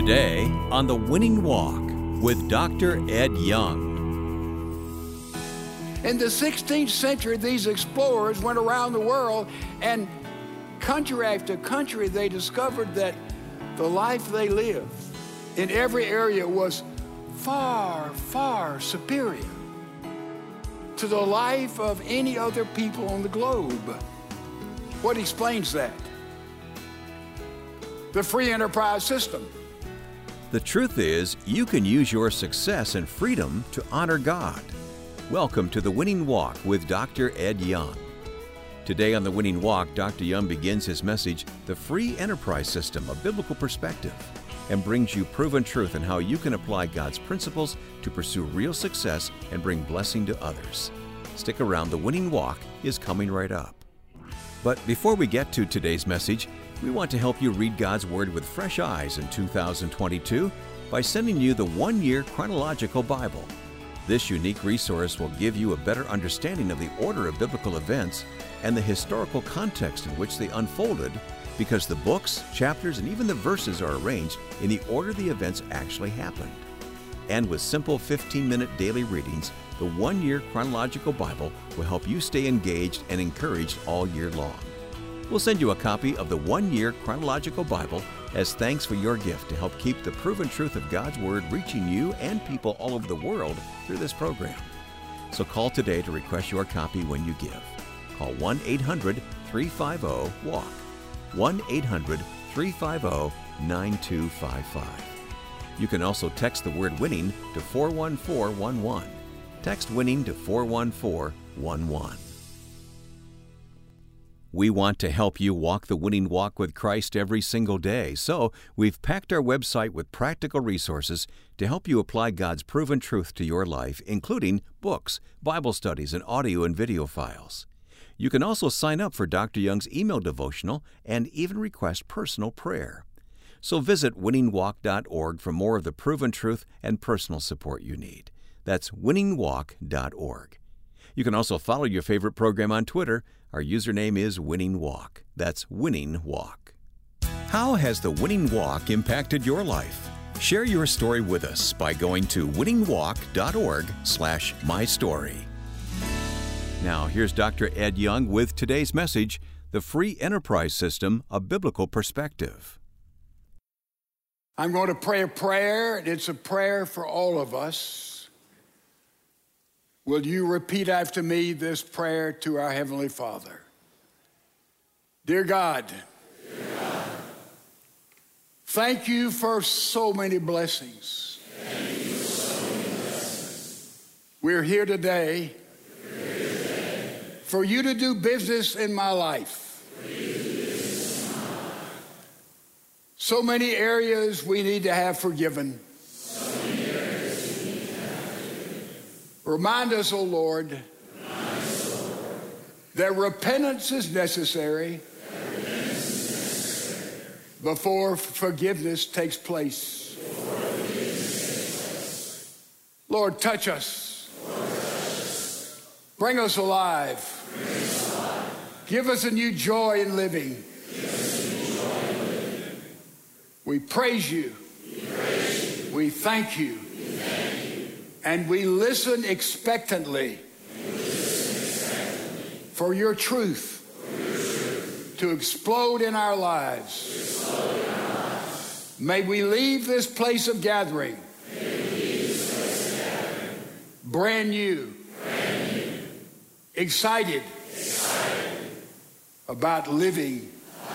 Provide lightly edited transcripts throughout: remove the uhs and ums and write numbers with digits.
Today on The Winning Walk with Dr. Ed Young. In the 16th century, these explorers went around the world, and country after country, they discovered that the life they lived in every area was far, far superior to the life of any other people on the globe. What explains that? The free enterprise system. The truth is, you can use your success and freedom to honor God. Welcome to The Winning Walk with Dr. Ed Young. Today on The Winning Walk, Dr. Young begins his message, The Free Enterprise System, a Biblical Perspective, and brings you proven truth in how you can apply God's principles to pursue real success and bring blessing to others. Stick around, The Winning Walk is coming right up. But before we get to today's message, we want to help you read God's Word with fresh eyes in 2022 by sending you the one-year chronological Bible. This unique resource will give you a better understanding of the order of biblical events and the historical context in which they unfolded, because the books, chapters, and even the verses are arranged in the order the events actually happened. And with simple 15-minute daily readings, the one-year chronological Bible will help you stay engaged and encouraged all year long. We'll send you a copy of the one-year chronological Bible as thanks for your gift to help keep the proven truth of God's Word reaching you and people all over the world through this program. So call today to request your copy when you give. Call 1-800-350-WALK, 1-800-350-9255. You can also text the word WINNING to 41411. Text WINNING to 41411. We want to help you walk the winning walk with Christ every single day, so we've packed our website with practical resources to help you apply God's proven truth to your life, including books, Bible studies, and audio and video files. You can also sign up for Dr. Young's email devotional and even request personal prayer. So visit winningwalk.org for more of the proven truth and personal support you need. That's winningwalk.org. You can also follow your favorite program on Twitter. Our username is Winning Walk. That's Winning Walk. How has the Winning Walk impacted your life? Share your story with us by going to winningwalk.org/mystory. Now, here's Dr. Ed Young with today's message, The Free Enterprise System, a Biblical Perspective. I'm going to pray a prayer, and it's a prayer for all of us. Will you repeat after me this prayer to our Heavenly Father? Dear God, thank you for so many blessings. We're here today for you to do business in my life. So many areas we need to have forgiven. Remind us, O Lord, that repentance is necessary before forgiveness takes place. Lord, touch us. Bring us alive. Give us a new joy in living. We praise you. We thank you. And we listen expectantly for your truth to explode in our lives. May we leave this place of gathering brand new, excited about living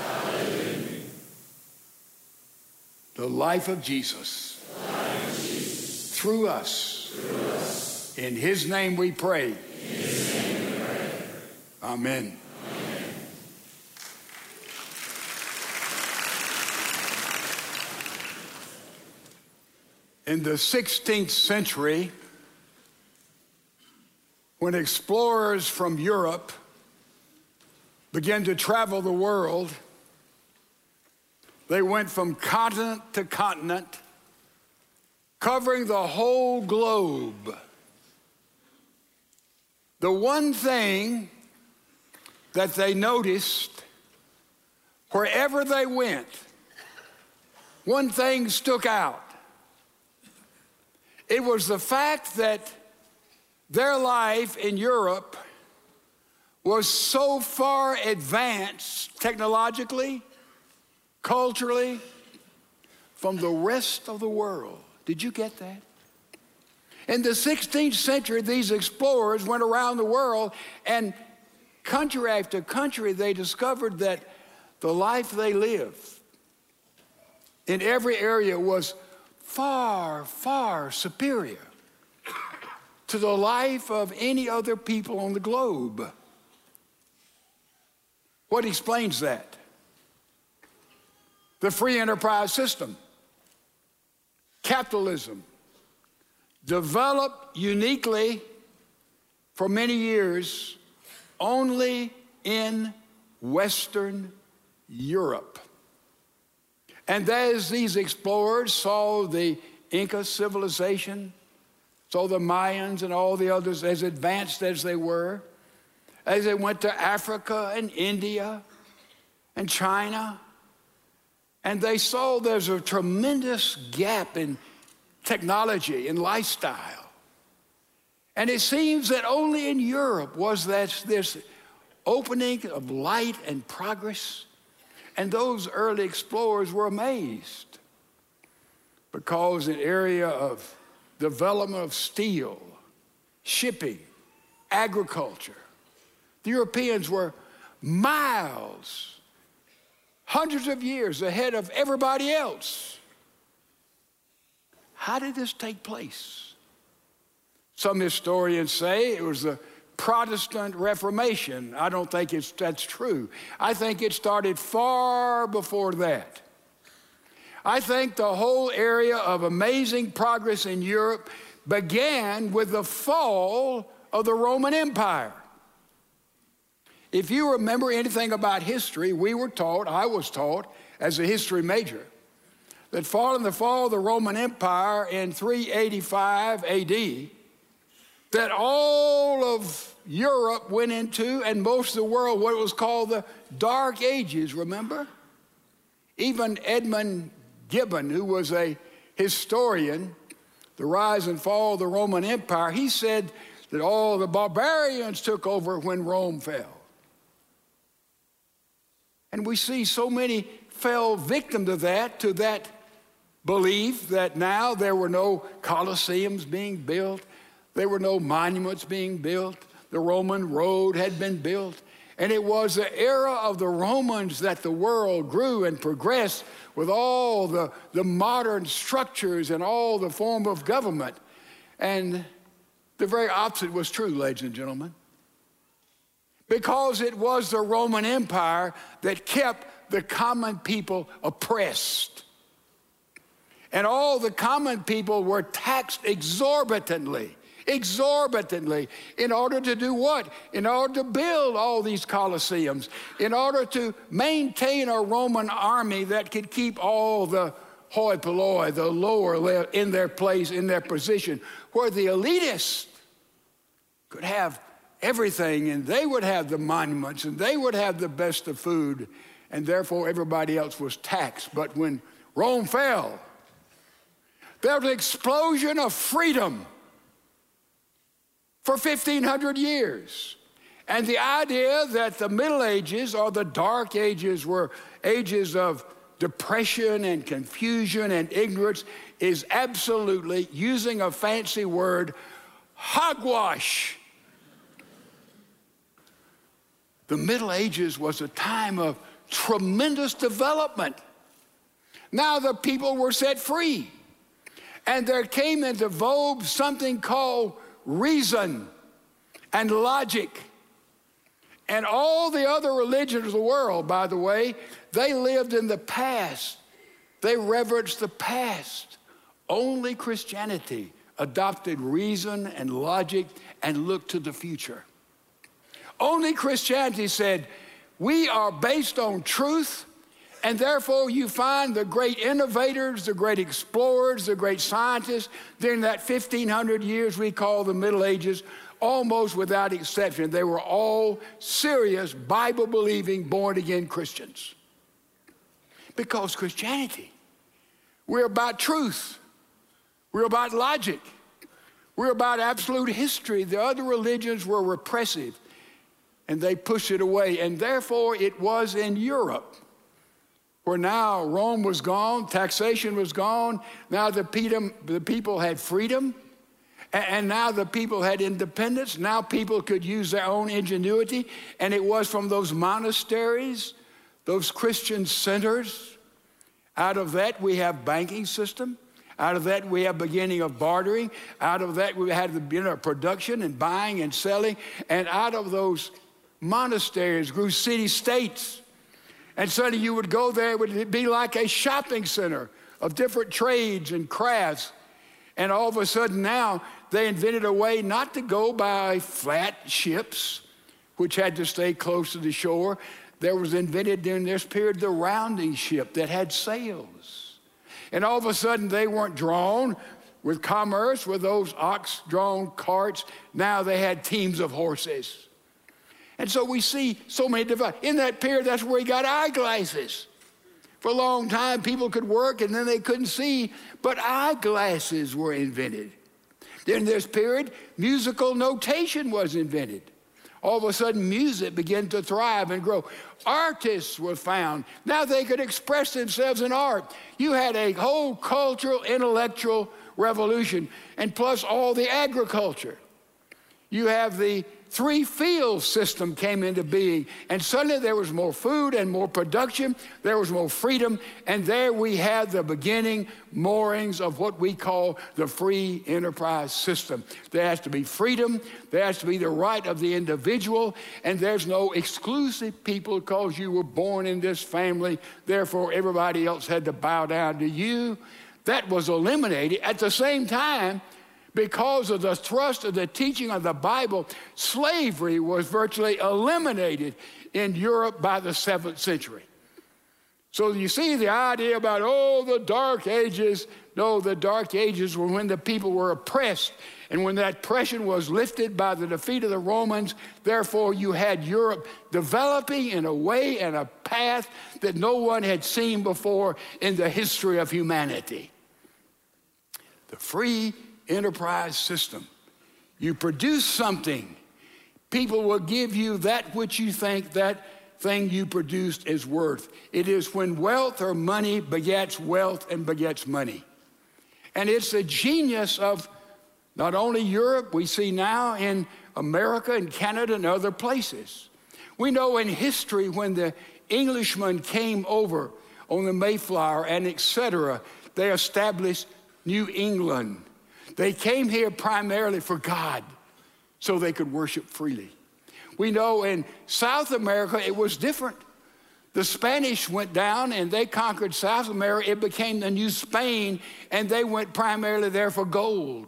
the life of Jesus through us. In His name we pray. Amen. In the 16th century, when explorers from Europe began to travel the world, they went from continent to continent, covering the whole globe. The one thing that they noticed wherever they went one thing stuck out. It was the fact that their life in Europe was so far advanced technologically, culturally, from the rest of the world. Did you get that? In the 16th century, these explorers went around the world, and country after country, they discovered that the life they lived in every area was far, far superior to the life of any other people on the globe. What explains that? The free enterprise system, capitalism, developed uniquely for many years only in Western Europe. And as these explorers saw the Inca civilization, saw the Mayans and all the others, as advanced as they were, as they went to Africa and India and China, and they saw there's a tremendous gap in technology and lifestyle. And it seems that only in Europe was this opening of light and progress. And those early explorers were amazed because an area of development of steel, shipping, agriculture, the Europeans were miles, hundreds of years ahead of everybody else. How did this take place? Some historians say it was the Protestant Reformation. I don't think that's true. I think it started far before that. I think the whole area of amazing progress in Europe began with the fall of the Roman Empire. If you remember anything about history, I was taught as a history major, that following the fall of the Roman Empire in 385 AD, that all of Europe went into, and most of the world, what was called the Dark Ages, remember? Even Edmund Gibbon, who was a historian, the rise and fall of the Roman Empire, he said that all the barbarians took over when Rome fell. And we see so many fell victim to that belief that now there were no Colosseums being built, there were no monuments being built, the Roman road had been built, and it was the era of the Romans that the world grew and progressed with all the modern structures and all the form of government. And the very opposite was true, ladies and gentlemen. Because it was the Roman Empire that kept the common people oppressed. And all the common people were taxed exorbitantly, in order to do what? In order to build all these Colosseums, in order to maintain a Roman army that could keep all the hoi polloi, the lower, in their place, in their position, where the elitists could have everything, and they would have the monuments, and they would have the best of food, and therefore everybody else was taxed. But when Rome fell, there was an explosion of freedom for 1,500 years. And the idea that the Middle Ages or the Dark Ages were ages of depression and confusion and ignorance is absolutely, using a fancy word, hogwash. The Middle Ages was a time of tremendous development. Now the people were set free. And there came into vogue something called reason and logic. And all the other religions of the world, by the way, they lived in the past. They reverenced the past. Only Christianity adopted reason and logic and looked to the future. Only Christianity said, we are based on truth, and therefore you find the great innovators, the great explorers, the great scientists during that 1,500 years we call the Middle Ages, almost without exception, they were all serious, Bible-believing, born-again Christians. Because Christianity We're about truth. We're about logic. We're about absolute history. The other religions were repressive, and they pushed it away. And therefore, it was in Europe, where now Rome was gone, taxation was gone. Now the people had freedom, and now the people had independence. Now people could use their own ingenuity. And it was from those monasteries, those Christian centers. Out of that, we have banking system. Out of that, we have beginning of bartering. Out of that, we had the beginning of production and buying and selling. And out of those monasteries grew city-states. And suddenly you would go there, it would be like a shopping center of different trades and crafts. And all of a sudden now, they invented a way not to go by flat ships, which had to stay close to the shore. There was invented during this period the rounding ship that had sails. And all of a sudden, they weren't drawn with commerce, with those ox-drawn carts. Now they had teams of horses. And so we see so many developments. In that period, that's where he got eyeglasses. For a long time, people could work and then they couldn't see, but eyeglasses were invented. During this period, musical notation was invented. All of a sudden, music began to thrive and grow. Artists were found. Now they could express themselves in art. You had a whole cultural, intellectual revolution, and plus all the agriculture. You have the three-field system came into being, and suddenly there was more food and more production. There was more freedom, and there we had the beginning moorings of what we call the free enterprise system. There has to be freedom. There has to be the right of the individual, and there's no exclusive people because you were born in this family. Therefore, everybody else had to bow down to you. That was eliminated. At the same time, because of the thrust of the teaching of the Bible, slavery was virtually eliminated in Europe by the 7th century. So you see the idea about, the Dark Ages. No, the Dark Ages were when the people were oppressed, and when that oppression was lifted by the defeat of the Romans. Therefore, you had Europe developing in a way and a path that no one had seen before in the history of humanity. The free enterprise system. You produce something, people will give you that which you think that thing you produced is worth. It is when wealth or money begets wealth and begets money. And it's the genius of not only Europe, we see now in America and Canada and other places. We know in history when the Englishmen came over on the Mayflower and etc., they established New England. They came here primarily for God so they could worship freely. We know in South America it was different. The Spanish went down and they conquered South America. It became the new Spain, and they went primarily there for gold.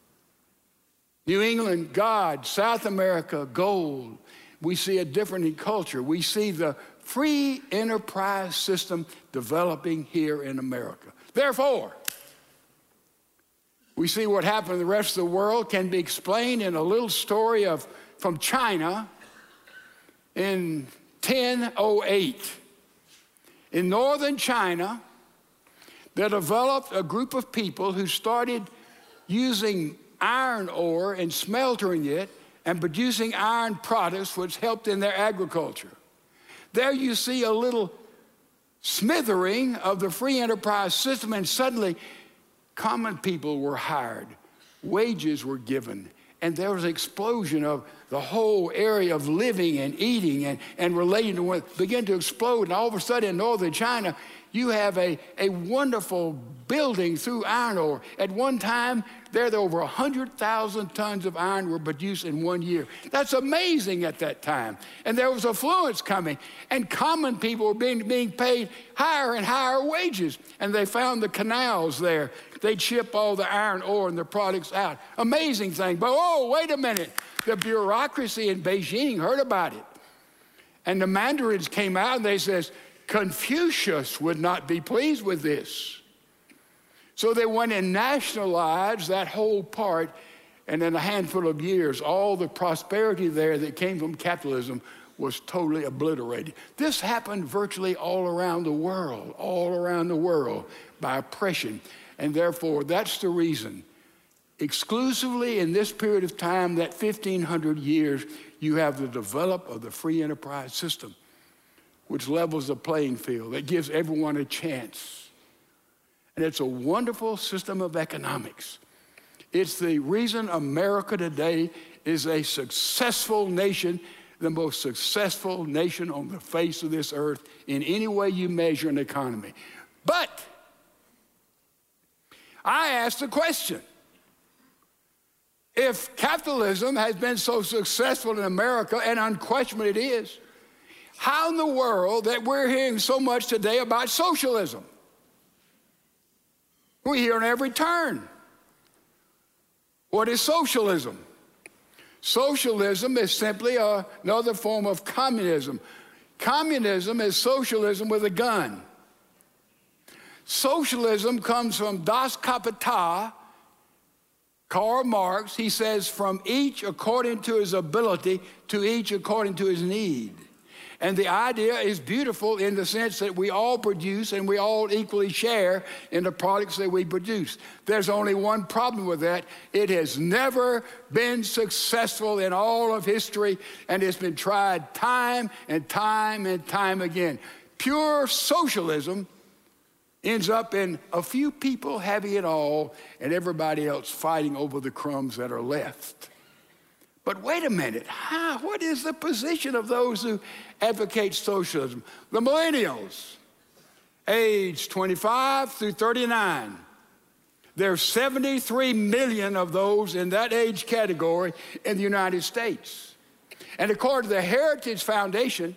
New England, God. South America, gold. We see a difference in culture. We see the free enterprise system developing here in America. Therefore, we see what happened in the rest of the world can be explained in a little story from China in 1008. In northern China, they developed a group of people who started using iron ore and smelting it and producing iron products, which helped in their agriculture. There you see a little smithering of the free enterprise system, and suddenly common people were hired, wages were given, and there was an explosion of the whole area of living and eating and relating to what began to explode. And all of a sudden in northern China, you have a wonderful building through iron ore. At one time, there were over 100,000 tons of iron were produced in 1 year. That's amazing at that time. And there was affluence coming, and common people were being paid higher and higher wages. And they found the canals there. They'd ship all the iron ore and the products out. Amazing thing. But wait a minute. The bureaucracy in Beijing heard about it. And the Mandarins came out and they says, Confucius would not be pleased with this. So they went and nationalized that whole part, and in a handful of years, all the prosperity there that came from capitalism was totally obliterated. This happened virtually all around the world by oppression. And therefore, that's the reason, exclusively in this period of time, that 1,500 years, you have the development of the free enterprise system, which levels the playing field, that gives everyone a chance. And it's a wonderful system of economics. It's the reason America today is a successful nation, the most successful nation on the face of this earth in any way you measure an economy. But I ask the question, if capitalism has been so successful in America, and unquestionably it is, how in the world that we're hearing so much today about socialism? We hear on every turn. What is socialism? Socialism is simply another form of communism. Communism is socialism with a gun. Socialism comes from Das Kapital, Karl Marx. He says, from each according to his ability, to each according to his need. And the idea is beautiful in the sense that we all produce and we all equally share in the products that we produce. There's only one problem with that. It has never been successful in all of history, and it's been tried time and time and time again. Pure socialism ends up in a few people having it all and everybody else fighting over the crumbs that are left. But wait a minute, what is the position of those who advocate socialism? The millennials, age 25 through 39. There's 73 million of those in that age category in the United States. And according to the Heritage Foundation,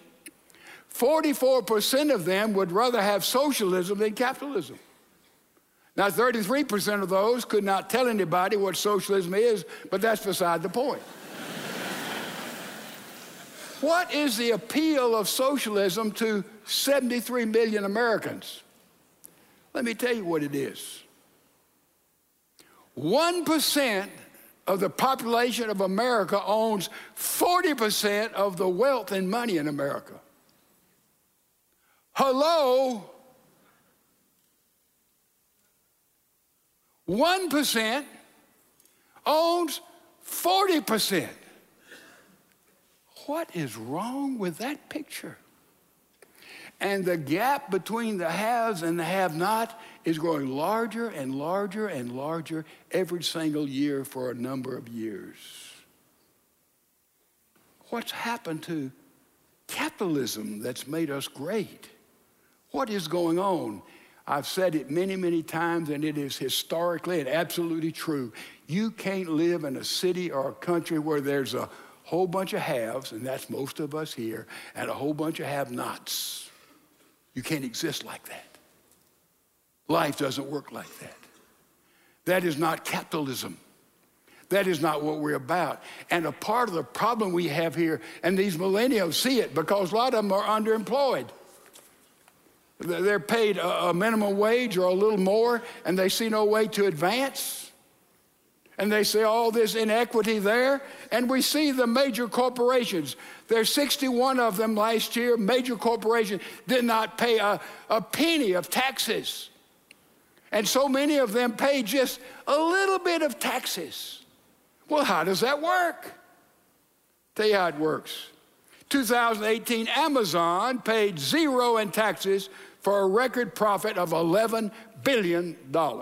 44% of them would rather have socialism than capitalism. Now, 33% of those could not tell anybody what socialism is, but that's beside the point. What is the appeal of socialism to 73 million Americans? Let me tell you what it is. 1% of the population of America owns 40% of the wealth and money in America. Hello? 1% owns 40%. What is wrong with that picture? And the gap between the haves and the have-not is growing larger and larger and larger every single year for a number of years. What's happened to capitalism that's made us great? What is going on? I've said it many, many times, and it is historically and absolutely true. You can't live in a city or a country where there's a whole bunch of haves, and that's most of us here, and a whole bunch of have-nots. You can't exist like that. Life doesn't work like that. That is not capitalism. That is not what we're about. And a part of the problem we have here, and these millennials see it because a lot of them are underemployed. They're paid a minimum wage or a little more, and they see no way to advance. And they see all this inequity there. And we see the major corporations. There's 61 of them last year. Major corporations did not pay a penny of taxes. And so many of them pay just a little bit of taxes. Well, how does that work? Tell you how it works. 2018, Amazon paid zero in taxes for a record profit of $11 billion.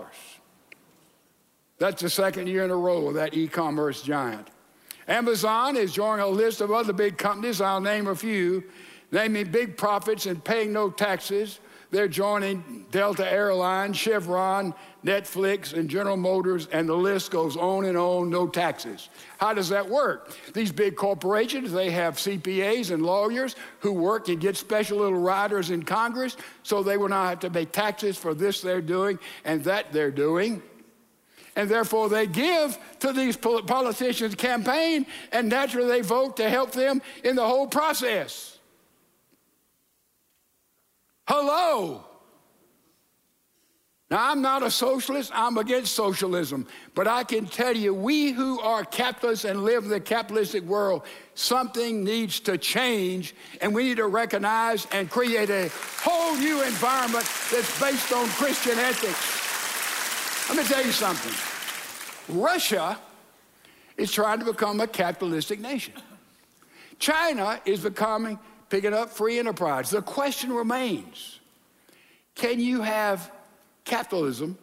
That's the second year in a row of that e-commerce giant. Amazon is joining a list of other big companies. I'll name a few, naming big profits and paying no taxes. They're joining Delta Airlines, Chevron, Netflix, and General Motors, and the list goes on and on, no taxes. How does that work? These big corporations, they have CPAs and lawyers who work and get special little riders in Congress, so they will not have to pay taxes for this they're doing and that they're doing. And therefore, they give to these politicians' campaign, and naturally they vote to help them in the whole process. Hello? Now, I'm not a socialist. I'm against socialism. But I can tell you, we who are capitalists and live in the capitalistic world, something needs to change, and we need to recognize and create a whole new environment that's based on Christian ethics. Let me tell you something. Russia is trying to become a capitalistic nation. China is picking up free enterprise. The question remains, can you have capitalism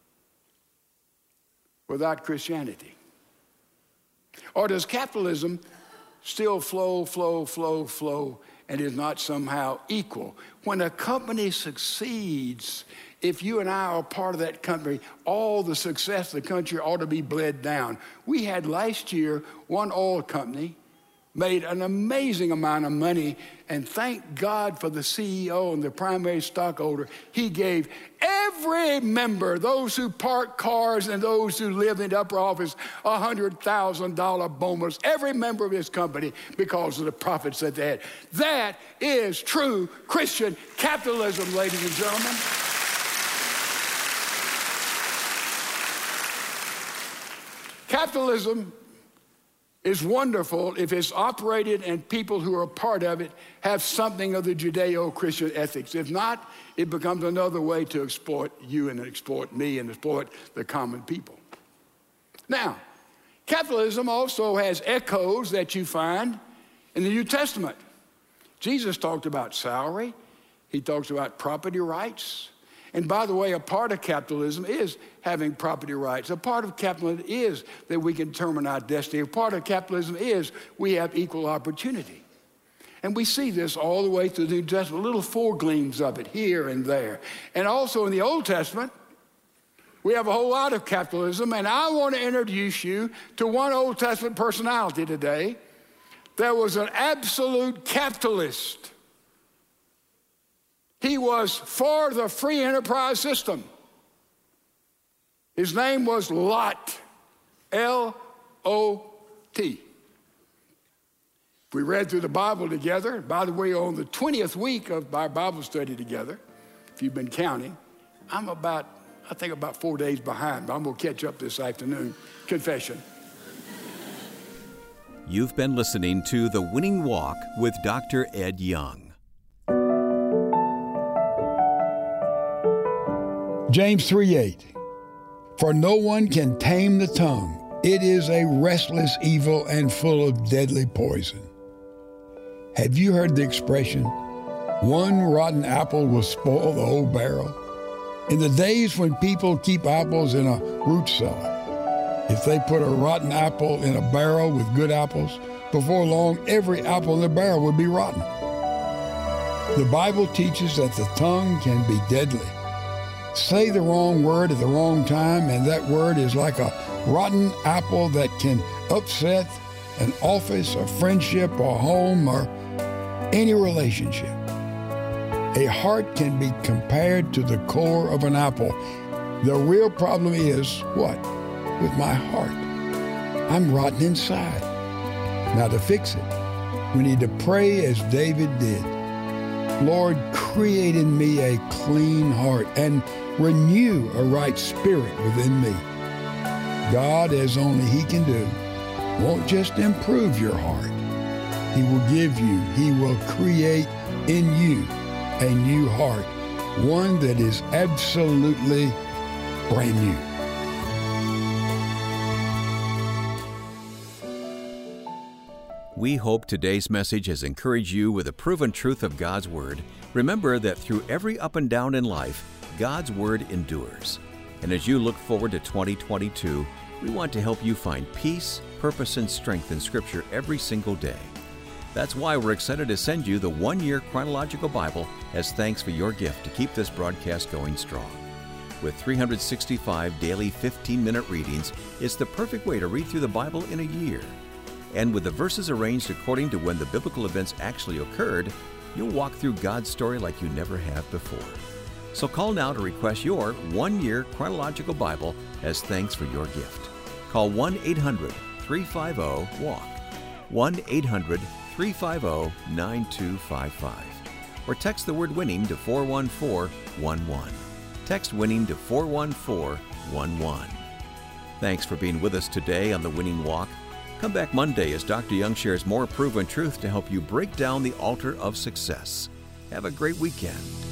without Christianity? Or does capitalism still flow, and is not somehow equal? When a company succeeds, if you and I are part of that company, all the success of the country ought to be bled down. We had last year one oil company made an amazing amount of money, and thank God for the CEO and the primary stockholder. He gave every member, those who park cars and those who live in the upper office, a $100,000 bonus, every member of his company, because of the profits that they had. That is true Christian capitalism, ladies and gentlemen. Capitalism is wonderful if it's operated and people who are a part of it have something of the Judeo-Christian ethics. If not, it becomes another way to exploit you and exploit me and exploit the common people. Now, capitalism also has echoes that you find in the New Testament. Jesus talked about salary. He talks about property rights. And by the way, a part of capitalism is having property rights. A part of capitalism is that we can determine our destiny. A part of capitalism is we have equal opportunity. And we see this all the way through the New Testament, little foregleams of it here and there. And also in the Old Testament, we have a whole lot of capitalism. And I want to introduce you to one Old Testament personality today. There was an absolute capitalist. He was for the free enterprise system. His name was Lot, L-O-T. We read through the Bible together. By the way, on the 20th week of our Bible study together, if you've been counting, I think about 4 days behind, but I'm going to catch up this afternoon. Confession. You've been listening to The Winning Walk with Dr. Ed Young. James 3:8, for no one can tame the tongue. It is a restless evil and full of deadly poison. Have you heard the expression, one rotten apple will spoil the whole barrel? In the days when people keep apples in a root cellar, if they put a rotten apple in a barrel with good apples, before long every apple in the barrel would be rotten. The Bible teaches that the tongue can be deadly. Say the wrong word at the wrong time, and that word is like a rotten apple that can upset an office, a friendship, a home, or any relationship. A heart can be compared to the core of an apple. The real problem is what? With my heart. I'm rotten inside. Now to fix it, we need to pray as David did. Lord, create in me a clean heart and renew a right spirit within me. God, as only He can do, won't just improve your heart. He will give you, He will create in you a new heart, one that is absolutely brand new. We hope today's message has encouraged you with the proven truth of God's Word. Remember that through every up and down in life, God's Word endures. And as you look forward to 2022, we want to help you find peace, purpose, and strength in Scripture every single day. That's why we're excited to send you the one-year chronological Bible as thanks for your gift to keep this broadcast going strong. With 365 daily 15-minute readings, it's the perfect way to read through the Bible in a year. And with the verses arranged according to when the biblical events actually occurred, you'll walk through God's story like you never have before. So call now to request your one-year chronological Bible as thanks for your gift. Call 1-800-350-WALK, 1-800-350-9255, or text the word WINNING to 41411. Text WINNING to 41411. Thanks for being with us today on The Winning Walk. Come back Monday as Dr. Young shares more proven truth to help you break down the altar of success. Have a great weekend.